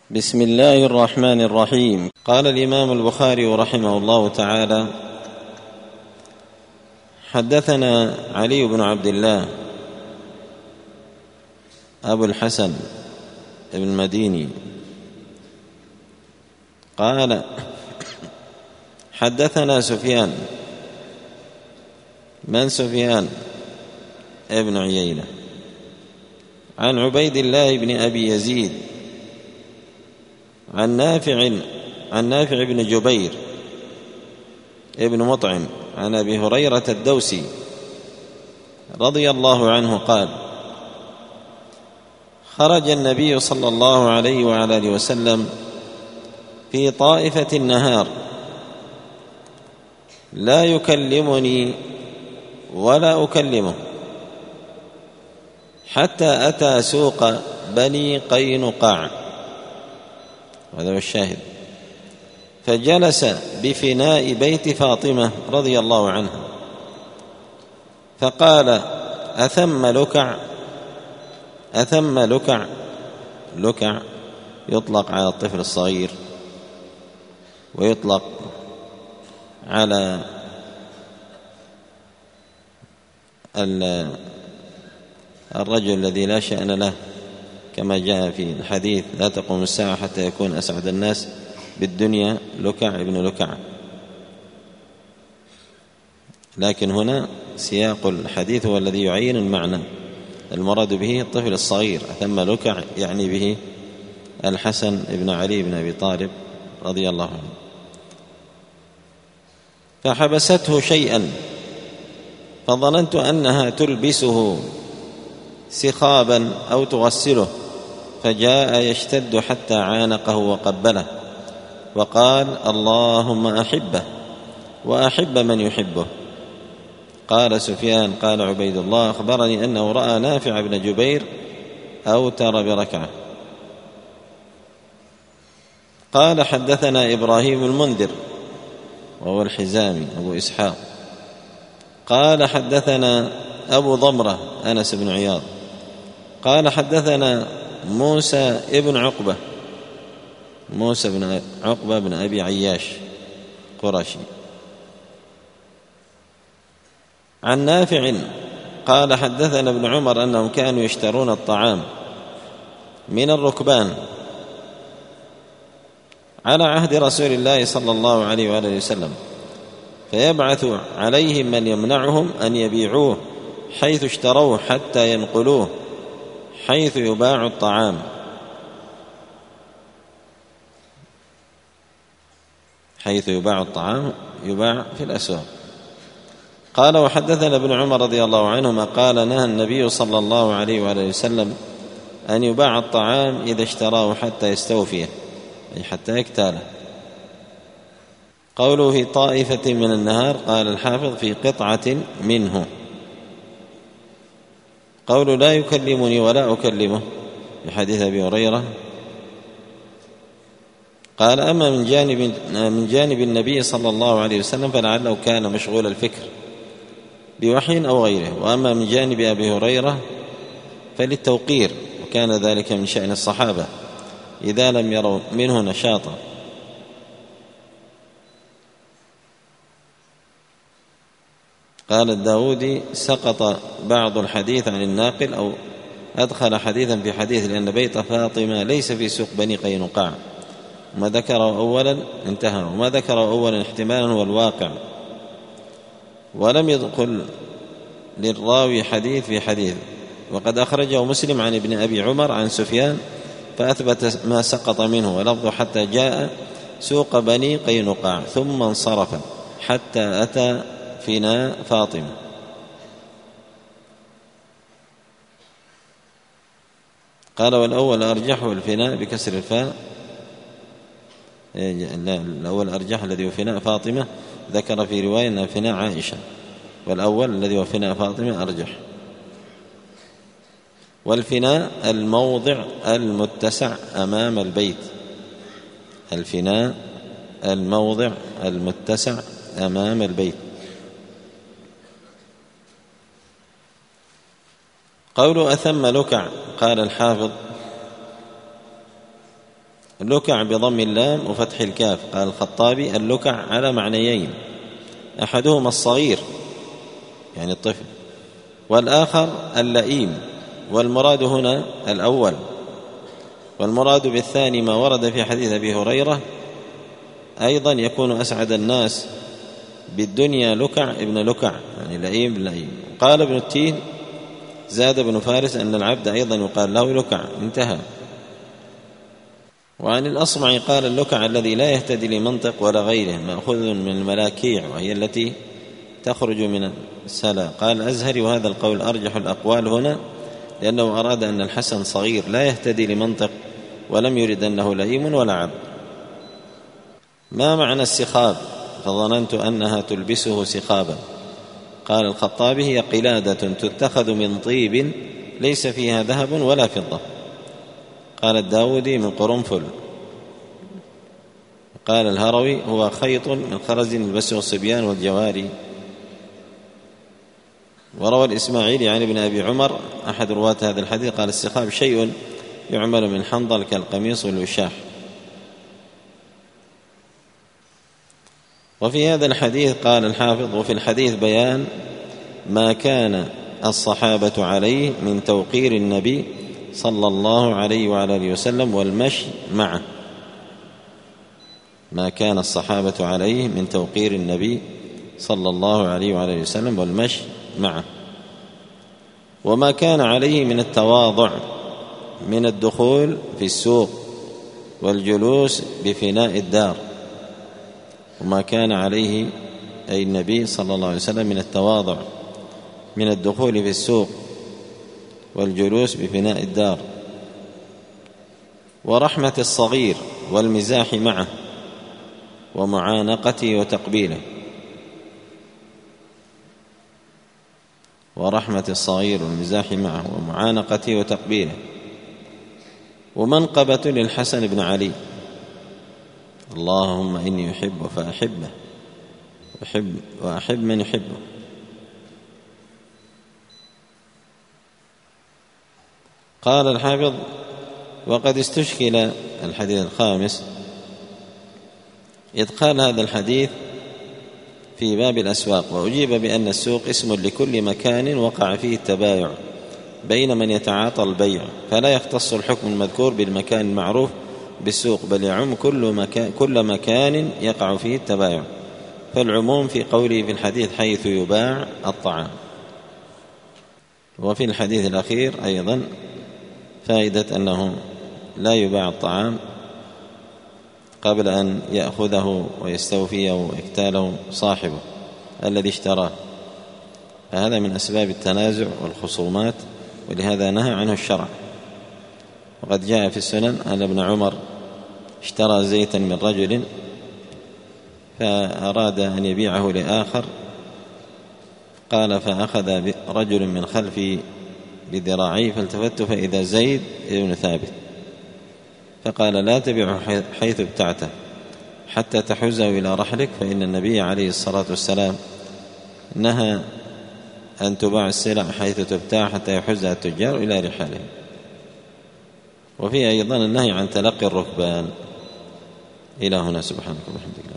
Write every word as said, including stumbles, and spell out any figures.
بسم الله الرحمن الرحيم. قال الإمام البخاري رحمه الله تعالى: حدثنا علي بن عبد الله أبو الحسن ابن المديني قال: حدثنا سفيان. من سفيان؟ ابن عيينة. عن عبيد الله بن أبي يزيد عن نافع عن نافع بن جبير ابن مطعم عن أبي هريرة الدوسي رضي الله عنه قال: خرج النبي صلى الله عليه وعلى آله وسلم في طائفة النهار لا يكلمني ولا أكلمه حتى أتى سوق بني قينقاع، وهذا هو الشاهد، فجلس بفناء بيت فاطمة رضي الله عنها فقال: أثم لكع؟ أثم لكع؟ لكع يطلق على الطفل الصغير، ويطلق على الرجل الذي لا شأن له، كما جاء في الحديث: لا تقوم الساعة حتى يكون أسعد الناس بالدنيا لكع ابن لكع. لكن هنا سياق الحديث هو الذي يعين المعنى، المراد به الطفل الصغير. أثم لكع يعني به الحسن بن علي بن أبي طالب رضي الله عنه. فحبسته شيئا فظننت أنها تلبسه سخابا أو تغسله، فجاء يشتد حتى عانقه وقبله وقال: اللهم أحبه وأحب من يحبه. قال سفيان: قال عبيد الله: أخبرني أنه رأى نافع بن جبير أوتر بركعة. قال: حدثنا إبراهيم المنذر وهو الحزامي أبو إسحاق قال: حدثنا أبو ضمرة أنس بن عياض قال: حدثنا موسى ابن عقبة موسى بن عقبة بن أبي عياش قرشي عن نافع قال: حدثنا ابن عمر أنهم كانوا يشترون الطعام من الركبان على عهد رسول الله صلى الله عليه وآله وسلم، فيبعث عليهم من يمنعهم أن يبيعوه حيث اشتروه حتى ينقلوه حيث يباع الطعام. حيث يباع الطعام يباع في الأسواق. قال: وحدثنا ابن عمر رضي الله عنهما قال: نهى النبي صلى الله عليه وآله وسلم أن يباع الطعام إذا اشتراه حتى يستوفيه، أي حتى يكتاله. قوله في طائفة من النهار، قال الحافظ: في قطعة منه. قول لا يكلمني ولا أكلمه في حديث أبي هريرة، قال: أما من جانب, من جانب النبي صلى الله عليه وسلم فلعله كان مشغول الفكر بوحي أو غيره، وأما من جانب أبي هريرة فللتوقير، وكان ذلك من شأن الصحابة إذا لم يروا منه نشاطا. قال الداودي: سقط بعض الحديث عن الناقل، أو أدخل حديثا في حديث، لأن بيت فاطمة ليس في سوق بني قينقاع. ما ذكره أولا انتهى، وما ذكره أولا احتمالا هو الواقع، ولم يدخل للراوي حديث في حديث. وقد أخرجه مسلم عن ابن أبي عمر عن سفيان فأثبت ما سقط منه، ولفظ: حتى جاء سوق بني قينقاع ثم انصرف حتى أتى فناء فاطمة. قال: والأول أرجحه الفناء بكسر الفاء، لا، الأول أرجح الذي هو فناء فاطمة، ذكر في رواية أنه فناء عائشة، والأول الذي هو فناء فاطمة أرجح. والفناء الموضع المتسع أمام البيت. الفناء الموضع المتسع أمام البيت. قول أثم لكع، قال الحافظ: لكع بضم اللام وفتح الكاف. قال الخطابي اللكع على معنيين، أحدهما الصغير يعني الطفل، والآخر اللئيم، والمراد هنا الأول، والمراد بالثاني ما ورد في حديث أبي هريرة أيضا يكون أسعد الناس بالدنيا لكع ابن لكع يعني لئيم ابن لئيم. قال ابن التين زاد ابن فارس أن العبد أيضا يقال له لكع، انتهى. وعن الأصمعي قال اللكع الذي لا يهتدي لمنطق ولا غيره، مأخوذ من الملاكيع وهي التي تخرج من السلا. قال الأزهري وهذا القول أرجح الأقوال هنا، لأنه أراد أن الحسن صغير لا يهتدي لمنطق، ولم يرد أنه لئيم ولا عبد. ما معنى السخاب؟ فظننت أنها تلبسه سخابا. قال الخطابي هي قلادة تتخذ من طيب ليس فيها ذهب ولا فضة. قال الداودي من قرنفل. قال الهروي هو خيط من خرز يلبسه الصبيان والجواري. وروى الإسماعيلي عن ابن أبي عمر أحد رواة هذا الحديث قال السخاب شيء يعمل من حنظل كالقميص والوشاح. وفي هذا الحديث قال الحافظ وفي الحديث بيان ما كان الصحابة عليه من توقير النبي صلى الله عليه وعلى آله وسلم والمشي معه. ما كان الصحابة عليه من توقير النبي صلى الله عليه وعلى آله وسلم والمشي معه، وما كان عليه من التواضع من الدخول في السوق والجلوس بفناء الدار. وما كان عليه أي النبي صلى الله عليه وسلم من التواضع من الدخول في السوق والجلوس بفناء الدار، ورحمة الصغير والمزاح معه، ومعانقته وتقبيله. ورحمة الصغير والمزاح معه ومعانقته وتقبيله. ومنقبة للحسن بن علي اللهم إني أحبه فأحبه وأحب, وأحب من يحبه. قال الحافظ وقد استشكل الحديث الخامس إدخال هذا الحديث في باب الأسواق، وأجيب بأن السوق اسم لكل مكان وقع فيه التبايع بين من يتعاطى البيع، فلا يختص الحكم المذكور بالمكان المعروف بالسوق، بل يعم كل مكان, كل مكان يقع فيه التبايع، فالعموم في قوله في الحديث حيث يباع الطعام. وفي الحديث الأخير أيضا فائدة أنه لا يباع الطعام قبل أن يأخذه ويستوفيه ويكتاله صاحبه الذي اشتراه، فهذا من أسباب التنازع والخصومات، ولهذا نهى عنه الشرع. وقد جاء في السنن أن ابن عمر اشترى زيتا من رجل فأراد أن يبيعه لآخر، قال فأخذ رجل من خلفي بذراعي فالتفت فإذا زيد بن ثابت، فقال لا تبيعه حيث ابتعته حتى تحوزه إلى رحلك، فإن النبي عليه الصلاة والسلام نهى أن تباع السلع حيث تبتاع حتى يحوزها التجار إلى رحالهم. وفيه أيضا النهي عن تلقي الركبان. إلى هنا سبحانك وبحمدك.